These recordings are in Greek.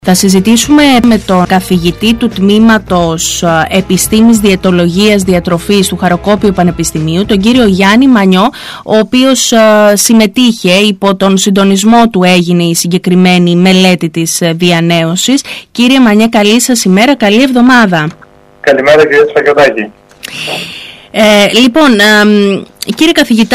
Θα συζητήσουμε με τον καθηγητή του Τμήματος Επιστήμης Διαιτολογίας Διατροφής του Χαροκόπιου Πανεπιστημίου, τον κύριο Γιάννη Μανιό, ο οποίος συμμετείχε, υπό τον συντονισμό του έγινε η συγκεκριμένη μελέτη της διανέωσης. Κύριε Μανιέ, καλή σας ημέρα, καλή εβδομάδα. Καλημέρα κύριε Τσακιωτάκη. Λοιπόν, κύριε καθηγητά,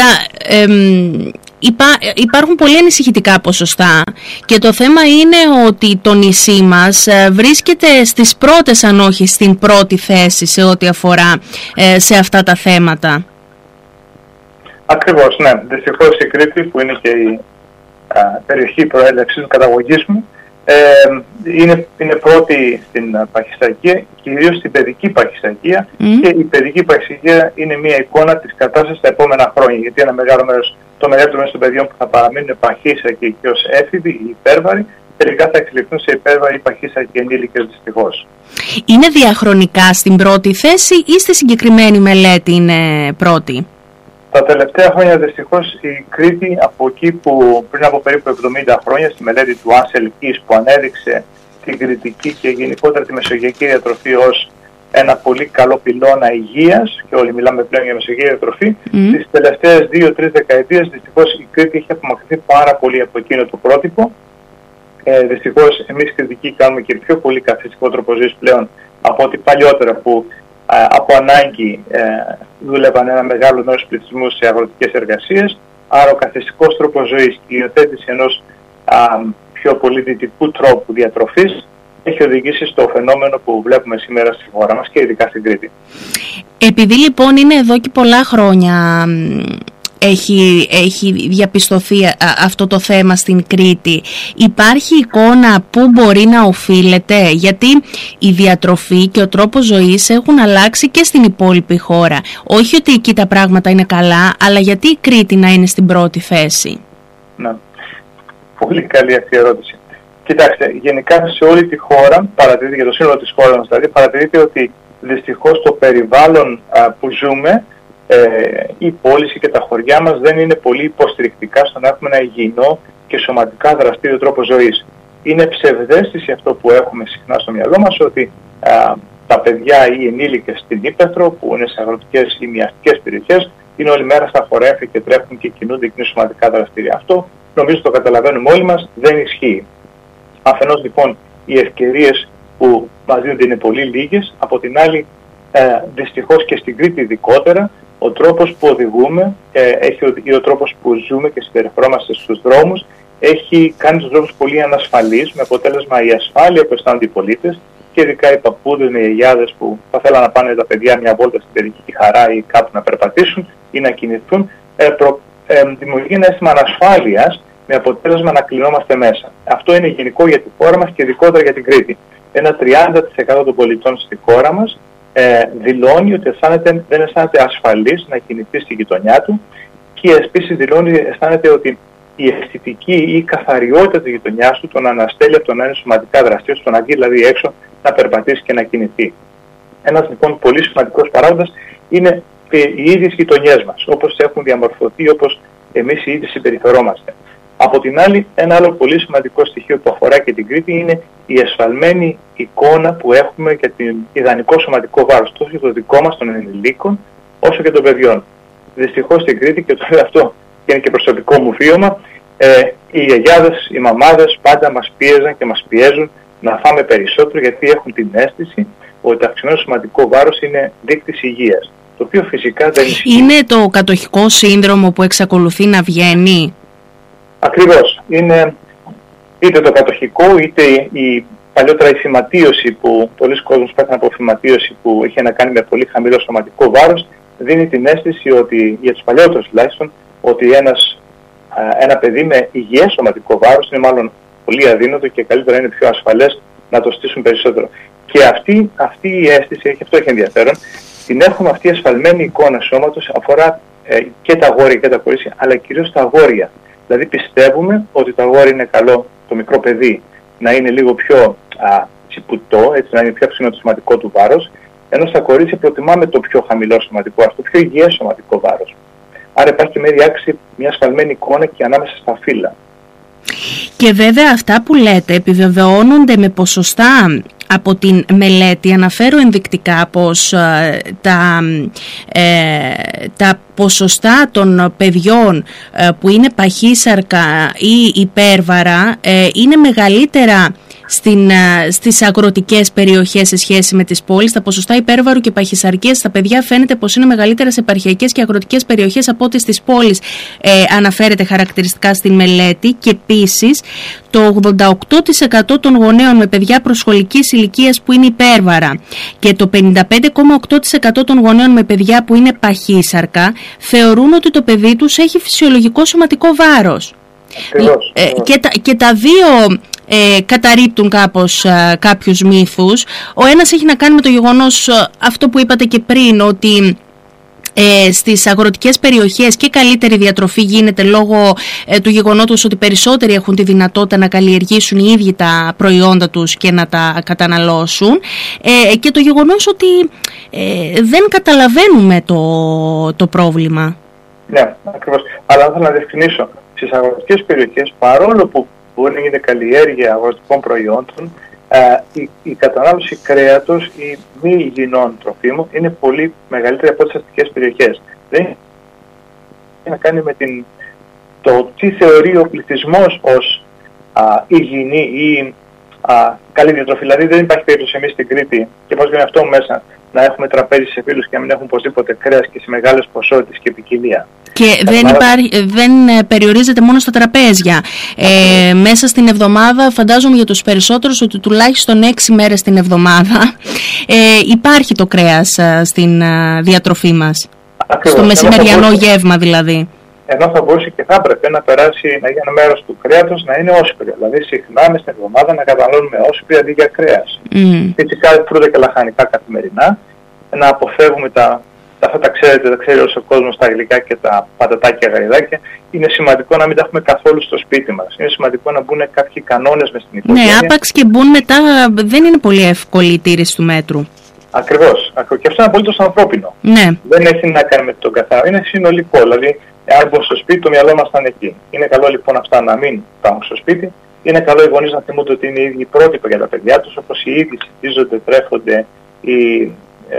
υπάρχουν πολύ ανησυχητικά ποσοστά και το θέμα είναι ότι το νησί μας βρίσκεται στις πρώτες, αν όχι στην πρώτη θέση σε ό,τι αφορά σε αυτά τα θέματα. Ακριβώς, ναι. Δυστυχώς η Κρήτη, που είναι και η περιοχή προέλευσης καταγωγής μου, είναι πρώτη στην παχυσαρκία, κυρίως στην παιδική παχυσαρκία, και η παιδική παχυσαρκία είναι μια εικόνα της κατάστασης τα επόμενα χρόνια, γιατί ένα μεγάλο μέρος, το μεγαλύτερο μέρος των παιδιών που θα παραμείνουν παχύσαρκοι και ως έφηβοι ή υπέρβαροι, τελικά θα εξελιχθούν σε υπέρβαροι ή παχύσαρκοι ενήλικες, δυστυχώς. Είναι διαχρονικά στην πρώτη θέση ή στη συγκεκριμένη μελέτη είναι πρώτη? Τα τελευταία χρόνια δυστυχώς η Κρήτη, από εκεί που πριν από περίπου 70 χρόνια στη μελέτη του Άσελ Κις, που ανέδειξε την κρητική και γενικότερα τη μεσογειακή διατροφή ως ένα πολύ καλό πυλώνα υγείας, και όλοι μιλάμε πλέον για μεσογειακή διατροφή, τις τελευταίες 2-3 δεκαετίες δυστυχώς η Κρήτη έχει απομακρυνθεί πάρα πολύ από εκείνο το πρότυπο. Δυστυχώς εμείς κριτικοί κάνουμε και πιο πολύ καθιστικό τρόπο ζωής πλέον από ό,τι παλιότερα, που από ανάγκη δούλευαν ένα μεγάλο μέρος του πληθυσμού σε αγροτικές εργασίες. Άρα ο καθιστικός τρόπος ζωής και η υιοθέτηση ενός πιο πολύ δυτικού τρόπου διατροφής έχει οδηγήσει στο φαινόμενο που βλέπουμε σήμερα στη χώρα μας και ειδικά στην Κρήτη. Επειδή λοιπόν είναι εδώ και πολλά χρόνια έχει διαπιστωθεί αυτό το θέμα στην Κρήτη, υπάρχει εικόνα που μπορεί να οφείλεται? Γιατί η διατροφή και ο τρόπος ζωής έχουν αλλάξει και στην υπόλοιπη χώρα. Όχι ότι εκεί τα πράγματα είναι καλά, αλλά γιατί η Κρήτη να είναι στην πρώτη θέση? Ναι. Πολύ καλή αυτή η ερώτηση. Κοιτάξτε, γενικά σε όλη τη χώρα, παρατηρείται, για το σύνολο της χώρας μας δηλαδή, παρατηρείται ότι δυστυχώς το περιβάλλον που ζούμε, η πόλη και τα χωριά μας δεν είναι πολύ υποστηρικτικά στο να έχουμε ένα υγιεινό και σωματικά δραστήριο τρόπο ζωής. Είναι ψευδαίσθηση αυτό που έχουμε συχνά στο μυαλό μας, ότι τα παιδιά ή οι ενήλικες στην Ήπεθρο, που είναι σε αγροτικές ή μοιαστικές περιοχές, είναι όλη μέρα στα χωράφια και τρέχουν και κινούνται και είναι σωματικά δραστήρια. Αυτό νομίζω το καταλαβαίνουμε όλοι μας, δεν ισχύει. Αφενός λοιπόν οι ευκαιρίες που μας δίνονται είναι πολύ λίγες, από την άλλη δυστυχώς και στην Κρήτη ειδικότερα, ο τρόπος που οδηγούμε ή ο τρόπος που ζούμε και συμπεριφερόμαστε στους δρόμους έχει κάνει τους δρόμους πολύ ανασφαλείς, με αποτέλεσμα η ασφάλεια που αισθάνονται οι πολίτες, και ειδικά οι παππούδες με οι γιαγιάδες που θα θέλουν να πάνε τα παιδιά μια βόλτα στην παιδική χαρά ή κάπου να περπατήσουν ή να κινηθούν, δημιουργεί ένα αίσθημα ανασφάλειας, με αποτέλεσμα να κλεινόμαστε μέσα. Αυτό είναι γενικό για τη χώρα μας και ειδικότερα για την Κρήτη. Ένα 30% των πολιτών στη χώρα μας δηλώνει ότι δεν αισθάνεται ασφαλής να κινηθεί στη γειτονιά του, και επίσης αισθάνεται ότι η αισθητική ή η καθαριότητα της γειτονιάς του τον αναστέλει από το να είναι σωματικά δραστήριος, το να βγει δηλαδή έξω να περπατήσει και να κινηθεί. Ένας λοιπόν πολύ σημαντικός παράγοντας είναι οι ίδιες γειτονιές μας, όπως έχουν διαμορφωθεί, όπως εμείς οι ίδιοι συμπεριφερόμαστε. Από την άλλη, ένα άλλο πολύ σημαντικό στοιχείο που αφορά και την Κρήτη είναι η εσφαλμένη εικόνα που έχουμε για την ιδανικό σωματικό βάρος, τόσο για το δικό μας των ενηλίκων, όσο και των παιδιών. Δυστυχώς στην Κρήτη, και το λέω αυτό και είναι και προσωπικό μου βίωμα, οι γιαγιάδες, οι μαμάδες πάντα μας πίεζαν και μας πιέζουν να φάμε περισσότερο, γιατί έχουν την αίσθηση ότι το αυξημένο σωματικό βάρος είναι δείκτης υγείας. Το οποίο φυσικά δεν ισχύει. Είναι το κατοχικό σύνδρομο που εξακολουθεί να βγαίνει? Ακριβώς. Είναι είτε το κατοχικό, είτε παλιότερα η φυματίωση, που πολλοί κόσμος πέθανε από φυματίωση που είχε να κάνει με πολύ χαμηλό σωματικό βάρος, δίνει την αίσθηση ότι, για τους παλιότερους τουλάχιστον, ότι ένα παιδί με υγιές σωματικό βάρος είναι μάλλον πολύ αδύνατο και καλύτερα είναι πιο ασφαλές να το στήσουν περισσότερο. Και αυτή η αίσθηση, και αυτό έχει ενδιαφέρον, την έχουμε αυτή η ασφαλμένη εικόνα σώματος, αφορά και τα αγόρια και τα κορίτσια, αλλά κυρίως τα αγόρια. Δηλαδή πιστεύουμε ότι το αγόρι είναι καλό, το μικρό παιδί, να είναι λίγο πιο τσιπουτό, έτσι να είναι πιο αυξημένο το σωματικό του βάρος, ενώ στα κορίτσια προτιμάμε το πιο χαμηλό σωματικό βάρος, το πιο υγιές σωματικό βάρος. Άρα υπάρχει μια διάκριση, μια ασφαλμένη εικόνα και ανάμεσα στα φύλλα. Και βέβαια αυτά που λέτε επιβεβαιώνονται με ποσοστά από την μελέτη. Αναφέρω ενδεικτικά πως τα ποσοστά των παιδιών που είναι παχύσαρκα ή υπέρβαρα είναι μεγαλύτερα στις αγροτικές περιοχές σε σχέση με τις πόλεις. Τα ποσοστά υπέρβαρου και παχυσαρκίας στα παιδιά φαίνεται πως είναι μεγαλύτερα σε επαρχιακές και αγροτικές περιοχές από ό,τι στις πόλεις, αναφέρεται χαρακτηριστικά στην μελέτη. Και επίσης το 88% των γονέων με παιδιά προσχολικής ηλικίας που είναι υπέρβαρα και το 55,8% των γονέων με παιδιά που είναι παχύσαρκα θεωρούν ότι το παιδί τους έχει φυσιολογικό σωματικό βάρος. Και τα δύο καταρρίπτουν κάπως κάποιους μύθους. Ο ένας έχει να κάνει με το γεγονός αυτό που είπατε και πριν, ότι στις αγροτικές περιοχές και καλύτερη διατροφή γίνεται λόγω του γεγονότος ότι περισσότεροι έχουν τη δυνατότητα να καλλιεργήσουν οι ίδιοι τα προϊόντα τους και να τα καταναλώσουν, και το γεγονός ότι δεν καταλαβαίνουμε το πρόβλημα. Ναι, ακριβώς. Αλλά θέλω να διευκρινίσω, στις αγροτικές περιοχές, παρόλο που μπορεί να γίνεται καλλιέργεια αγροτικών προϊόντων, η κατανάλωση κρέατος ή μη υγιεινών τροφίμων είναι πολύ μεγαλύτερη από τις αστικές περιοχές. Δεν έχει να κάνει με το τι θεωρεί ο πληθυσμός ως υγιεινή ή καλή διατροφή. Δηλαδή δεν υπάρχει περίπτωση εμείς στην Κρήτη, και πώς βγαίνει αυτό μέσα, να έχουμε τραπέζι σε φίλους και να μην έχουμε οπωσδήποτε κρέας και σε μεγάλες ποσότητες και ποικιλία. Και δεν περιορίζεται μόνο στα τραπέζια. Μέσα στην εβδομάδα, φαντάζομαι για τους περισσότερους ότι τουλάχιστον 6 μέρες την εβδομάδα υπάρχει το κρέας στην διατροφή μας. Ακριβώς. Στο μεσημεριανό γεύμα δηλαδή. Ενώ θα μπορούσε και θα έπρεπε να περάσει, να γίνει ένα μέρος του κρέατος να είναι όσπρια. Δηλαδή συχνά μες στην εβδομάδα να καταναλώνουμε όσπρια αντί για κρέας. Φυσικά φρούτα και λαχανικά καθημερινά, να αποφεύγουμε αυτά τα ξέρει όλος ο κόσμος, τα γλυκά και τα πατατάκια γαριδάκια. Είναι σημαντικό να μην τα έχουμε καθόλου στο σπίτι μας. Είναι σημαντικό να μπουν κάποιοι κανόνες μες στην οικογένεια. Ναι, άπαξ και μπουν μετά, δεν είναι πολύ εύκολη η τήρηση του μέτρου. Ακριβώς. Και αυτό είναι απολύτως ανθρώπινο. Ναι. Δεν έχει να κάνει με τον καθένα. Είναι συνολικό. Δηλαδή, αν μπω στο σπίτι, το μυαλό μας θα είναι εκεί. Είναι καλό λοιπόν αυτά να μην πάμε στο σπίτι. Είναι καλό οι γονείς να θυμούνται ότι είναι οι ίδιοι πρότυποι για τα παιδιά τους, όπως οι ίδιοι συντίζονται, τρέφονται ή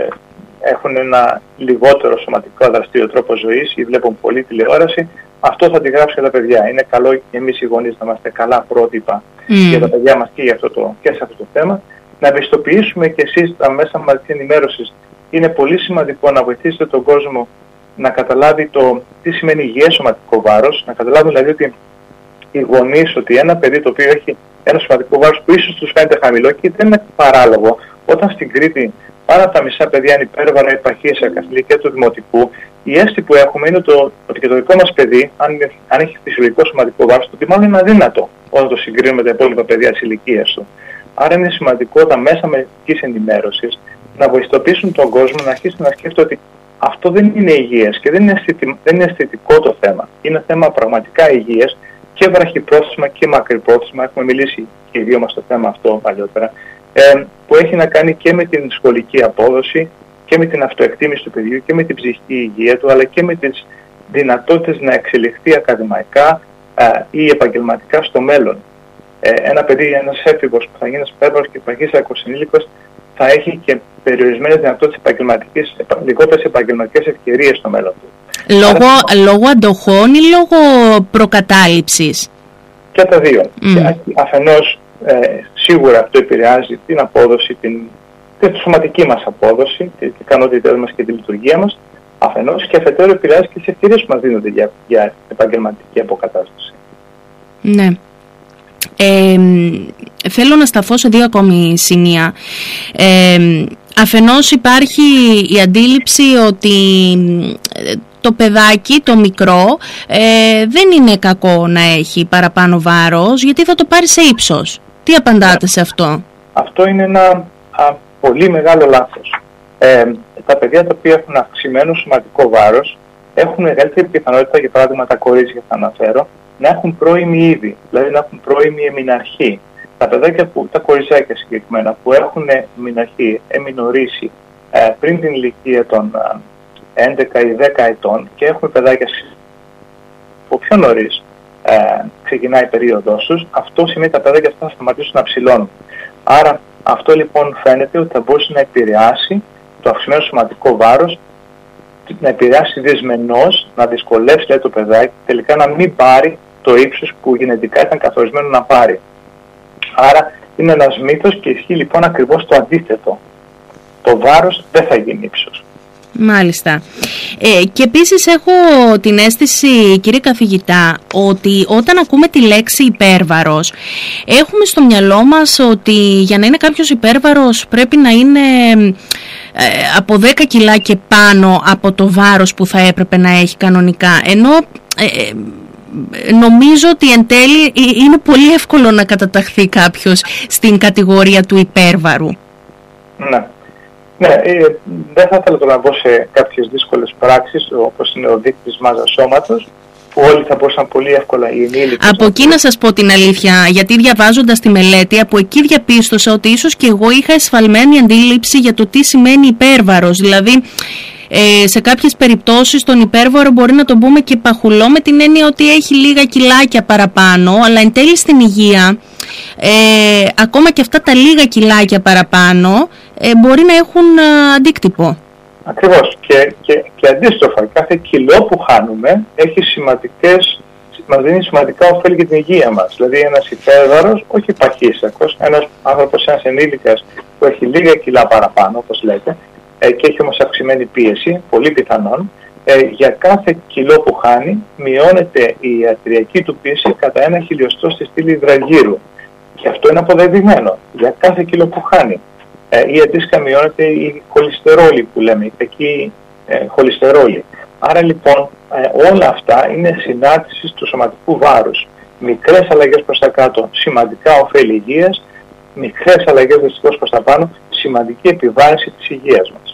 έχουν ένα λιγότερο σωματικό δραστήριο τρόπο ζωής ή βλέπουν πολύ τηλεόραση. Αυτό θα τη γράψει για τα παιδιά. Είναι καλό εμείς οι γονείς να είμαστε καλά πρότυπα για τα παιδιά μας και σε αυτό το θέμα. Να ευαισθητοποιήσουμε και εσείς τα μέσα μαζικής ενημέρωσης. Είναι πολύ σημαντικό να βοηθήσετε τον κόσμο να καταλάβει τι σημαίνει υγιές σωματικό βάρος, να καταλάβουν δηλαδή ότι οι γονείς, ότι ένα παιδί το οποίο έχει ένα σωματικό βάρος που ίσως τους φαίνεται χαμηλό και δεν είναι παράλογο, όταν στην Κρήτη πάνω από τα μισά παιδιά είναι υπέρβαρα ή παχύσαρκα στην ηλικία του δημοτικού, η αίσθηση που έχουμε είναι ότι και το δικό μας παιδί, αν έχει φυσιολογικό σωματικό βάρος, το ότι μάλλον είναι αδύνατο όταν το συγκρίνουμε με τα υπόλοιπα παιδιά της ηλικίας του. Άρα είναι σημαντικό τα μέσα μαζικής ενημέρωσης να βοηθήσουν τον κόσμο να αρχίσει να σκέφτεται ότι αυτό δεν είναι υγιές και δεν είναι αισθητικό το θέμα. Είναι θέμα πραγματικά υγείας και βραχυπρόθεσμα και μακρυπρόθεσμα. Έχουμε μιλήσει και οι δύο μας στο θέμα αυτό παλιότερα. Που έχει να κάνει και με την σχολική απόδοση και με την αυτοεκτίμηση του παιδιού και με την ψυχική υγεία του, αλλά και με τις δυνατότητες να εξελιχθεί ακαδημαϊκά ή επαγγελματικά στο μέλλον. Ένα παιδί, ένας έφηβος που θα γίνει ένας υπέρβαρος και παχύσαρκος ενήλικος θα έχει και περιορισμένες δυνατότητες λιγότερες επαγγελματικές ευκαιρίες στο μέλλον του. Λόγω αντοχών ή λόγω προκατάληψης? Και τα δύο. Αφενός σίγουρα αυτό επηρεάζει την απόδοση, τη σωματική μας απόδοση, τις ικανότητές μας και τη λειτουργία μας, αφενός, και αφετέρου επηρεάζει και τις ευκαιρίες που μας δίνονται για επαγγελματική αποκατάσταση. Ναι. Θέλω να σταθώ σε δύο ακόμη σημεία. Αφενός υπάρχει η αντίληψη ότι το παιδάκι, το μικρό, δεν είναι κακό να έχει παραπάνω βάρος, γιατί θα το πάρει σε ύψος. Τι απαντάτε σε αυτό? Αυτό είναι ένα πολύ μεγάλο λάθος. Τα παιδιά τα οποία έχουν αυξημένο σωματικό βάρος έχουν μεγαλύτερη πιθανότητα, για παράδειγμα τα κορίτσια θα αναφέρω, να έχουν πρώιμη είδη, δηλαδή να έχουν πρώιμη εμιναρχή. Τα παιδάκια τα κοριτσάκια συγκεκριμένα που έχουν εμιναρχή, εμινορρήσει πριν την ηλικία των 11 ή 10 ετών και έχουμε παιδάκια από πιο νωρίς, ξεκινάει η περίοδός τους, αυτό σημαίνει ότι τα παιδάκια αυτά θα σταματήσουν να ψηλώνουν. Άρα αυτό λοιπόν φαίνεται ότι θα μπορούσε να επηρεάσει το αυξημένο σωματικό βάρος, να επηρεάσει δυσμενώς, να δυσκολεύσει δηλαδή, το παιδάκι τελικά να μην πάρει το ύψος που γενετικά ήταν καθορισμένο να πάρει. Άρα είναι ένας μύθος και ισχύει λοιπόν ακριβώς το αντίθετο. Το βάρος δεν θα γίνει ύψος. Μάλιστα. Και επίσης έχω την αίσθηση, κύριε καθηγητά, ότι όταν ακούμε τη λέξη υπέρβαρος, έχουμε στο μυαλό μας ότι για να είναι κάποιος υπέρβαρος πρέπει να είναι από 10 κιλά και πάνω από το βάρος που θα έπρεπε να έχει κανονικά. Ενώ νομίζω ότι εν τέλει είναι πολύ εύκολο να καταταχθεί κάποιος στην κατηγορία του υπέρβαρου. Ναι, δεν θα ήθελα τώρα να μπω σε κάποιες δύσκολες πράξεις όπως είναι ο δείκτης μάζας σώματος, που όλοι θα μπορούσαν πολύ εύκολα οι ενήλικες. Από εκεί να σας πω την αλήθεια, γιατί διαβάζοντας τη μελέτη, από εκεί διαπίστωσα ότι ίσως και εγώ είχα εσφαλμένη αντίληψη για το τι σημαίνει υπέρβαρος. Δηλαδή, σε κάποιες περιπτώσεις τον υπέρβαρο μπορεί να τον πούμε και παχουλό, με την έννοια ότι έχει λίγα κιλάκια παραπάνω, αλλά εν τέλει στην υγεία ακόμα και αυτά τα λίγα κιλάκια παραπάνω μπορεί να έχουν αντίκτυπο. Ακριβώς. Και αντίστροφα, κάθε κιλό που χάνουμε μας δίνει σημαντικά ωφέλη για την υγεία μας. Δηλαδή ένας υπέρβαρος, όχι παχύσακος, ένας άνθρωπος, ένας ενήλικας που έχει λίγα κιλά παραπάνω, όπως λέτε, και έχει όμως αυξημένη πίεση, πολύ πιθανόν, για κάθε κιλό που χάνει μειώνεται η αρτηριακή του πίεση κατά 1 χιλιοστό στη στήλη υδραγύρου. Και αυτό είναι αποδεδειγμένο για κάθε κιλό που χάνει. Ή αντίστοιχα μειώνεται η χολυστερόλη που λέμε, η κακή χολυστερόλη. Άρα λοιπόν όλα αυτά είναι συνάρτηση του σωματικού βάρους. Μικρές αλλαγές προς τα κάτω, σημαντικά ωφέλη υγείας, μικρές αλλαγές δυστυχώς προς τα πάνω, σημαντική επιβάρυνση της υγείας μας.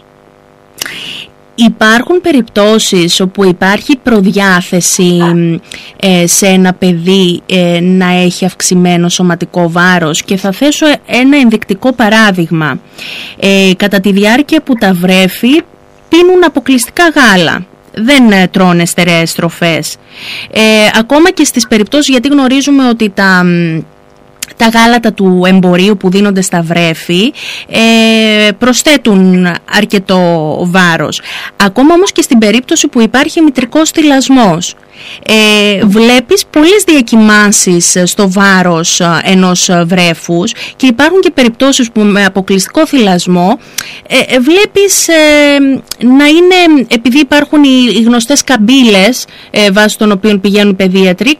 Υπάρχουν περιπτώσεις όπου υπάρχει προδιάθεση σε ένα παιδί να έχει αυξημένο σωματικό βάρος, και θα θέσω ένα ενδεικτικό παράδειγμα. Κατά τη διάρκεια που τα βρέφη πίνουν αποκλειστικά γάλα. Δεν τρώνε στερεές τροφές. Ακόμα και στις περιπτώσεις, γιατί γνωρίζουμε ότι τα γάλατα του εμπορίου που δίνονται στα βρέφη προσθέτουν αρκετό βάρος. Ακόμα όμως και στην περίπτωση που υπάρχει μητρικός θυλασμός, βλέπεις πολλές διακυμάνσεις στο βάρος ενός βρέφους, και υπάρχουν και περιπτώσεις που με αποκλειστικό θυλασμό βλέπεις να είναι, επειδή υπάρχουν οι γνωστές καμπύλες βάσει των οποίων πηγαίνουν οι παιδίατροι,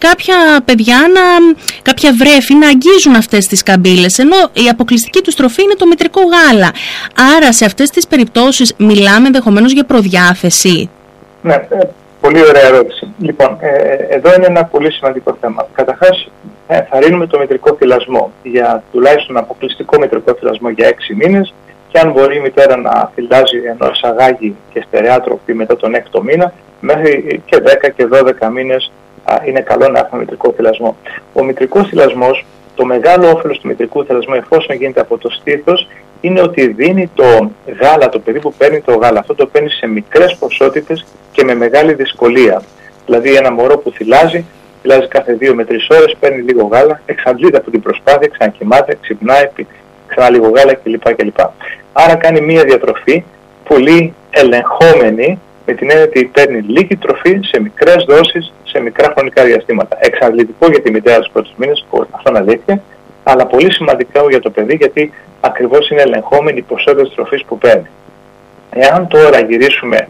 κάποια βρέφη να αγγίζουν αυτές τις καμπύλες, ενώ η αποκλειστική τους τροφή είναι το μητρικό γάλα. Άρα σε αυτές τις περιπτώσεις μιλάμε ενδεχομένως για προδιάθεση. Ναι, πολύ ωραία ερώτηση. Λοιπόν, εδώ είναι ένα πολύ σημαντικό θέμα. Καταρχάς, θα ρίνουμε το μητρικό θυλασμό για τουλάχιστον αποκλειστικό μητρικό θυλασμό για 6 μήνες, και αν μπορεί η μητέρα να θυλάζει ενώ εισαγάγει και στερεά τροφή μετά τον 6ο μήνα, μέχρι και 10 και 12 μήνες είναι καλό να έχουμε μητρικό θυλασμό. Ο μητρικός θυλασμός, το μεγάλο όφελος του μητρικού θυλασμού, εφόσον γίνεται από το στήθος, είναι ότι δίνει το γάλα, το παιδί που παίρνει το γάλα, αυτό το παίρνει σε μικρές ποσότητες και με μεγάλη δυσκολία. Δηλαδή ένα μωρό που θυλάζει κάθε 2 με 3 ώρες, παίρνει λίγο γάλα, εξαντλείται από την προσπάθεια, ξανακοιμάται, ξυπνάει, ξανά λίγο γάλα κλπ. Άρα κάνει μια διατροφή πολύ ελεγχόμενη, με την έννοια ότι παίρνει λίγη τροφή σε μικρές δόσεις, σε μικρά χρονικά διαστήματα. Εξαντλητικό για τη μητέρα τους πρώτους μήνες, αυτό είναι αλήθεια, αλλά πολύ σημαντικό για το παιδί, γιατί ακριβώς είναι ελεγχόμενη η ποσότητα τροφής που παίρνει. Εάν τώρα γυρίσουμε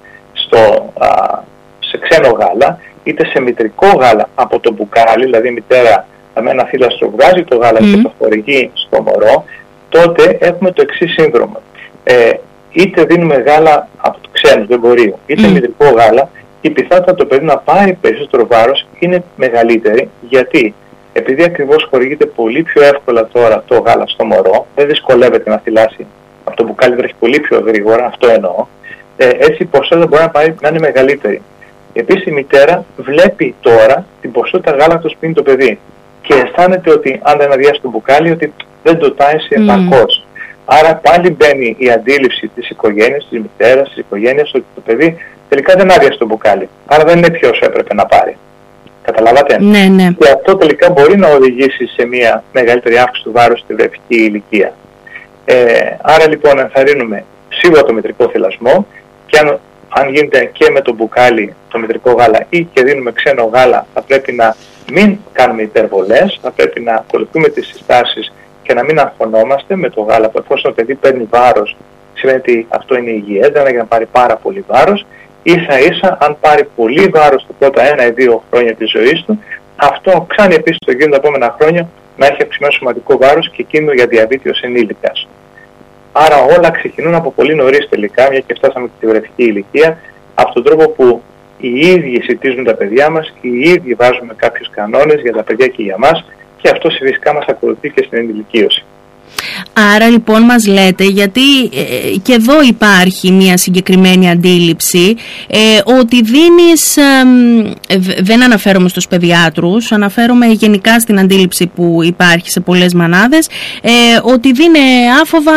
σε ξένο γάλα, είτε σε μητρικό γάλα από το μπουκάλι, δηλαδή η μητέρα με ένα θύλαστρο βγάζει το γάλα και το χορηγεί στο μωρό, τότε έχουμε το εξής σύνδρομο. Είτε δίνουμε γάλα από το ξένο του εμπορίου, είτε μητρικό γάλα, η πιθανότητα το παιδί να πάρει περισσότερο βάρος είναι μεγαλύτερη. Γιατί? Επειδή ακριβώς χορηγείται πολύ πιο εύκολα τώρα το γάλα στο μωρό, δεν δυσκολεύεται να θυλάσει από το μπουκάλι, τρέχει πολύ πιο γρήγορα, αυτό εννοώ. Έτσι η ποσότητα μπορεί να είναι μεγαλύτερη. Επίσης η μητέρα βλέπει τώρα την ποσότητα γάλακτος που πίνει το παιδί και αισθάνεται ότι αν δεν αδειάσει το μπουκάλι, ότι δεν το τάισε επαρκώς. Άρα πάλι μπαίνει η αντίληψη της οικογένειας, της μητέρας, της οικογένειας, ότι το παιδί τελικά δεν άδειασε το μπουκάλι. Άρα δεν είναι πιο όσο έπρεπε να πάρει. Καταλάβατε? Ναι. Και αυτό τελικά μπορεί να οδηγήσει σε μια μεγαλύτερη αύξηση του βάρους στη βρεφική ηλικία. Άρα λοιπόν ενθαρρύνουμε σίγουρα το μητρικό θυλασμό, και αν γίνεται και με το μπουκάλι το μητρικό γάλα ή και δίνουμε ξένο γάλα, θα πρέπει να μην κάνουμε υπερβολές, θα πρέπει να ακολουθούμε τις συστάσεις και να μην αγχωνόμαστε με το γάλα, που εφόσον το παιδί παίρνει βάρος, σημαίνει ότι αυτό είναι υγιές, δεν είναι για να πάρει πάρα πολύ βάρος. Ίσα ίσα, αν πάρει πολύ βάρος τα πρώτα 1 ή 2 χρόνια της ζωής του, αυτό αυξάνει επίσης το κίνδυνο τα επόμενα χρόνια να έχει αυξημένο σωματικό βάρος και κίνδυνο για διαβήτη ως ενήλικας. Άρα όλα ξεκινούν από πολύ νωρίς τελικά, μια και φτάσαμε και στη βρεφική ηλικία, από τον τρόπο που οι ίδιοι συντίζουν τα παιδιά μας, οι ίδιοι βάζουμε κάποιους κανόνες για τα παιδιά και για μας, και αυτό φυσικά μας ακολουθεί και στην ενηλικίωση. Άρα λοιπόν μας λέτε, γιατί και εδώ υπάρχει μια συγκεκριμένη αντίληψη, ότι δίνεις, δεν αναφέρομαι στους παιδιάτρους, αναφέρομαι γενικά στην αντίληψη που υπάρχει σε πολλές μανάδες, ότι δίνει άφοβα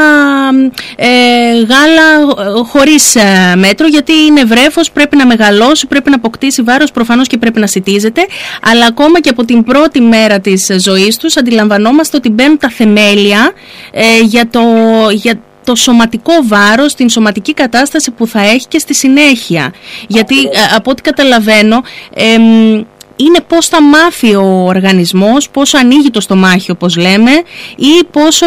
γάλα χωρίς μέτρο, γιατί είναι βρέφος, πρέπει να μεγαλώσει, πρέπει να αποκτήσει βάρος, προφανώς και πρέπει να σιτίζεται, αλλά ακόμα και από την πρώτη μέρα της ζωής τους αντιλαμβανόμαστε ότι μπαίνουν τα θεμέλια για το σωματικό βάρος, την σωματική κατάσταση που θα έχει και στη συνέχεια. Γιατί από ό,τι καταλαβαίνω είναι πώς θα μάθει ο οργανισμός, πόσο ανοίγει το στομάχι όπως λέμε, ή πόσο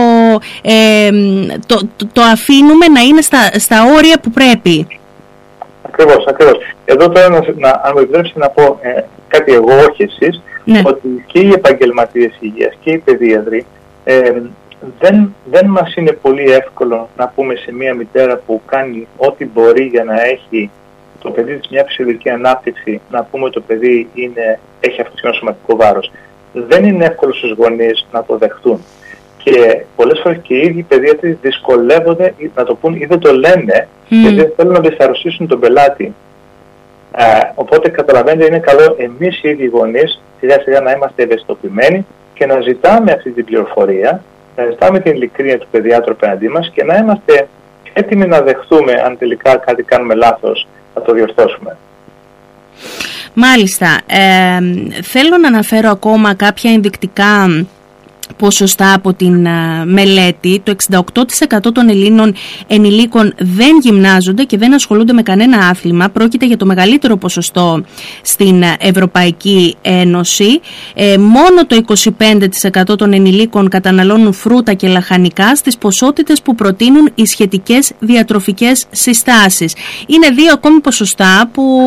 το αφήνουμε να είναι στα όρια που πρέπει. Ακριβώς. Εδώ τώρα αν μου επιτρέψετε να πω κάτι εγώ, όχι εσείς, ναι, ότι και οι επαγγελματίες υγείας και οι παιδίατροι δεν μας είναι πολύ εύκολο να πούμε σε μια μητέρα που κάνει ό,τι μπορεί για να έχει το παιδί της μια φυσιολογική ανάπτυξη, να πούμε ότι το παιδί έχει αυξημένο σωματικό βάρος. Δεν είναι εύκολο στους γονείς να το δεχτούν. Και πολλές φορές και οι ίδιοι παιδίατροι δυσκολεύονται να το πούν ή δεν το λένε, γιατί δεν θέλουν να δυσαρρωστήσουν τον πελάτη. Οπότε καταλαβαίνετε, είναι καλό εμείς οι ίδιοι γονείς σιγά σιγά να είμαστε ευαισθητοποιημένοι και να ζητάμε αυτή την πληροφορία, να ζητάμε την ειλικρίνεια του παιδιάτρου απέναντί μας και να είμαστε έτοιμοι να δεχτούμε αν τελικά κάτι κάνουμε λάθος, να το διορθώσουμε. Μάλιστα. Θέλω να αναφέρω ακόμα κάποια ενδεικτικά ποσοστά από την μελέτη. Το 68% των Ελλήνων ενηλίκων δεν γυμνάζονται και δεν ασχολούνται με κανένα άθλημα. Πρόκειται για το μεγαλύτερο ποσοστό στην Ευρωπαϊκή Ένωση. Μόνο το 25% των ενηλίκων καταναλώνουν φρούτα και λαχανικά στις ποσότητες που προτείνουν οι σχετικές διατροφικές συστάσεις. Είναι δύο ακόμη ποσοστά που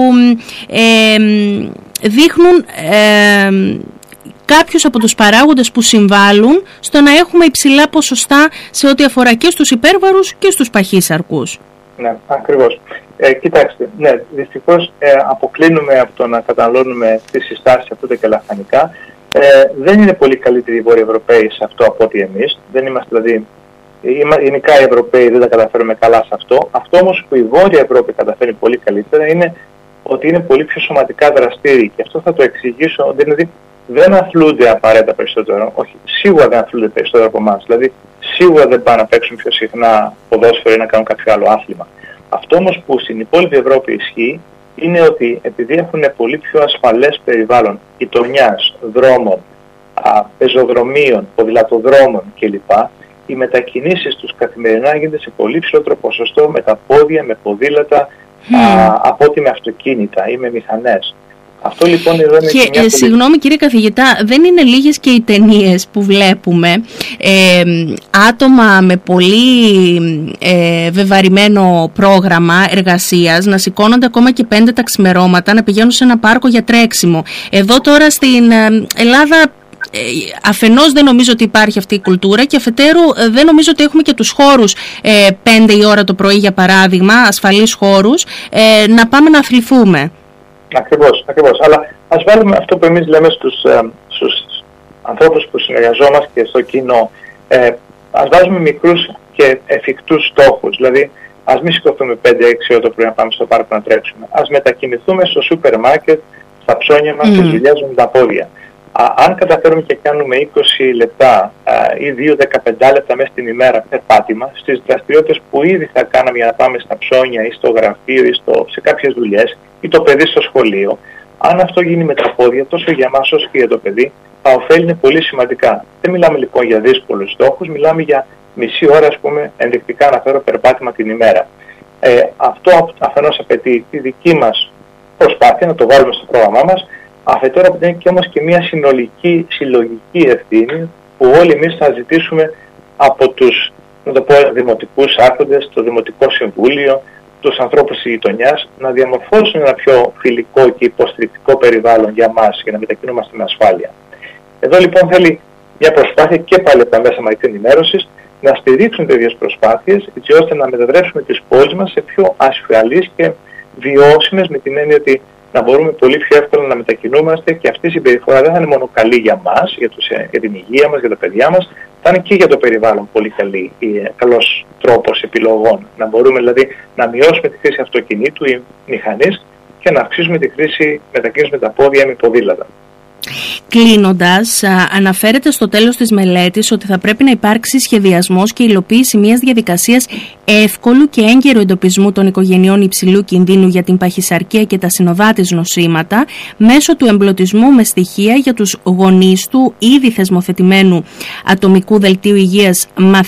δείχνουν κάποιους από τους παράγοντες που συμβάλλουν στο να έχουμε υψηλά ποσοστά σε ό,τι αφορά και στους υπέρβαρους και στους παχύσαρκους. Ναι, ακριβώς. Κοιτάξτε, ναι, δυστυχώς αποκλίνουμε από το να καταναλώνουμε τις συστάσεις φρούτα και λαχανικά. Δεν είναι πολύ καλύτεροι οι Βόρειοι Ευρωπαίοι σε αυτό από ότι εμείς. Δεν είμαστε δηλαδή, γενικά οι Ευρωπαίοι δεν τα καταφέρουμε καλά σε αυτό. Αυτό όμως που η Βόρεια Ευρώπη καταφέρει πολύ καλύτερα είναι ότι είναι πολύ πιο σωματικά δραστήριοι. Και αυτό θα το εξηγήσω, δηλαδή δεν αθλούνται απαραίτητα περισσότερο, όχι, σίγουρα δεν αθλούνται περισσότερο από εμάς. Δηλαδή, σίγουρα δεν πάνε να παίξουν πιο συχνά ποδόσφαιρο ή να κάνουν κάποιο άλλο άθλημα. Αυτό όμως που στην υπόλοιπη Ευρώπη ισχύει είναι ότι επειδή έχουν πολύ πιο ασφαλές περιβάλλον γειτονιάς, δρόμων, πεζοδρομίων, ποδηλατοδρόμων κλπ., οι μετακινήσεις τους καθημερινά γίνονται σε πολύ ψηλότερο ποσοστό με τα πόδια, με ποδήλατα, από ότι με αυτοκίνητα ή με μηχανές. Αυτό λοιπόν εδώ είναι και μια συγγνώμη κύριε καθηγητά, δεν είναι λίγες και οι ταινίες που βλέπουμε άτομα με πολύ βεβαρημένο πρόγραμμα εργασίας να σηκώνονται ακόμα και 5 τα ξημερώματα να πηγαίνουν σε ένα πάρκο για τρέξιμο. Εδώ τώρα στην Ελλάδα αφενός δεν νομίζω ότι υπάρχει αυτή η κουλτούρα και αφετέρου δεν νομίζω ότι έχουμε και τους χώρους 5 η ώρα το πρωί για παράδειγμα, ασφαλείς χώρους, να πάμε να αθληθούμε. Ακριβώς. Αλλά ας βάλουμε αυτό που εμείς λέμε στους ανθρώπους που συνεργαζόμαστε και στο κοινό. Ας βάζουμε μικρούς και εφικτούς στόχους. Δηλαδή, ας μην σηκωθούμε 5-6 ώρα το πρωί να πάμε στο πάρκο να τρέξουμε. Ας μετακινηθούμε στο σούπερ μάρκετ, στα ψώνια μας, στις δουλειές με τα πόδια. Αν καταφέρουμε και κάνουμε 20 λεπτά ή 2-15 λεπτά μέσα στην ημέρα περπάτημα, στις δραστηριότητες που ήδη θα κάναμε για να πάμε στα ψώνια ή στο γραφείο ή σε κάποιες δουλειές ή το παιδί στο σχολείο, Αν αυτό γίνει με τα πόδια, τόσο για εμάς όσο και για το παιδί, τα ωφέλη είναι πολύ σημαντικά. Δεν μιλάμε λοιπόν για δύσκολους στόχους, μιλάμε για μισή ώρα, ας πούμε, ενδεικτικά αναφέρω, περπάτημα την ημέρα. Αυτό αφενός απαιτεί τη δική μας προσπάθεια να το βάλουμε στο πρόγραμμά μας, αφετέρου απαιτεί και όμως και μια συνολική συλλογική ευθύνη που όλοι εμείς θα ζητήσουμε από τους, να το πω, δημοτικούς άρχοντες, το Δημοτικό Συμβούλιο, τους ανθρώπους της γειτονιάς, να διαμορφώσουν ένα πιο φιλικό και υποστηρικτικό περιβάλλον για μας, για να μετακινούμαστε με ασφάλεια. Εδώ λοιπόν θέλει μια προσπάθεια και πάλι από τα μέσα μαζικής ενημέρωσης να στηρίξουν τέτοιες προσπάθειες, έτσι ώστε να μετατρέψουμε τις πόλεις μας σε πιο ασφαλείς και βιώσιμες, με την έννοια ότι να μπορούμε πολύ πιο εύκολα να μετακινούμαστε και αυτή η συμπεριφορά δεν θα είναι μόνο καλή για μας, για την υγεία μας, για τα παιδιά μας, θα είναι και για το περιβάλλον πολύ καλός τρόπος επιλογών. Να μπορούμε δηλαδή να μειώσουμε τη χρήση αυτοκινήτου ή μηχανής και να αυξήσουμε τη χρήση μετακίνησης με τα πόδια ή με ποδήλατα. Κλείνοντας, αναφέρεται στο τέλος της μελέτης ότι θα πρέπει να υπάρξει σχεδιασμός και υλοποίηση μιας διαδικασίας εύκολου και έγκαιρου εντοπισμού των οικογενειών υψηλού κινδύνου για την παχυσαρκία και τα συνοδά της νοσήματα μέσω του εμπλωτισμού με στοιχεία για τους γονείς του ήδη θεσμοθετημένου ατομικού δελτίου υγείας